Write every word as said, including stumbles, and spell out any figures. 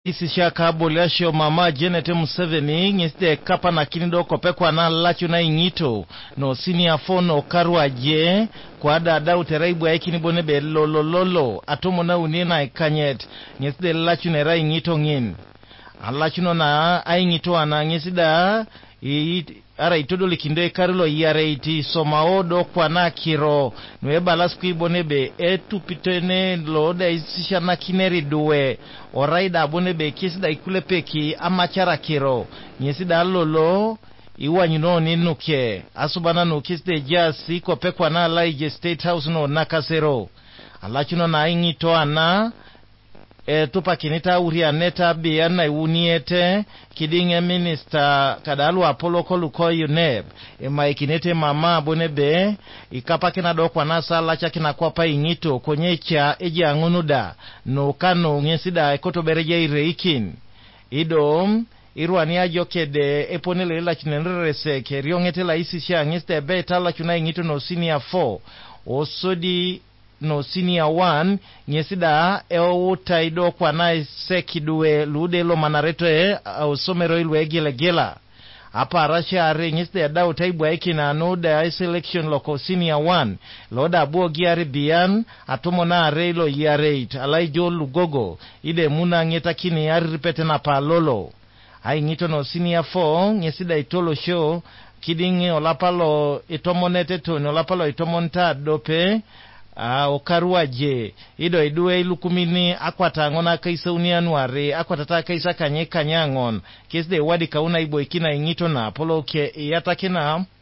Isi shaka bolasho mama Janet Museveni ngiste kapa na kinido kopekwa na lachu na ingito no senior fono karwa je kwa dada uteraibu ya ikini bonebe lolo lolo atomo na unina ikanyet ngiste lachu nera ingito ngin alachu no na ingito ana ngisida ara itodo likinde karilo yare iti somaodo kwa na kiro nweba lasku ibonebe etu pitene loda isisha na kineri duwe oraida bonebe kisida ikule peki amachara kiro nyesida lolo iwa nyino ninuke asubana nukiside jasi kwa pekwa na laije State House no nakasero alachuno na ingito ana e tupa kinita uria neta biyana iwuniete kidinge minister kadalu Apollo koluko yuneb ema ikinete mama bonebe ikapa kina dokwa nasa lacha kina kwa pa ingito konyecha eji angunuda no kano ngesida ekoto bereje ireikin idom irwani ajokede eponele la chinenrese ke riongete la isisha ngeste beta la chuna ingito no senior four osodi no senior one nyesida eo taido kwa na sekiduwe lude lo manareto e au somero ilwe gila gila hapa rasha are nyesida dao taibu haiki na noda selection loko senior one loda abuo giari bian atomo na are lo yareit alai jo lugogo ide muna ngeta kini yari ripete na palolo hai ngito no senior four nyesida itolo show kidingi olapalo itomonete toni olapalo itomonta dope Ah, okarua je ido idue ilukumini akwata ngona kaisa unianuare akwata kaisa kanye kanyangon kisde wadi kauna ibo ikina ingito na Apollo ke yata kina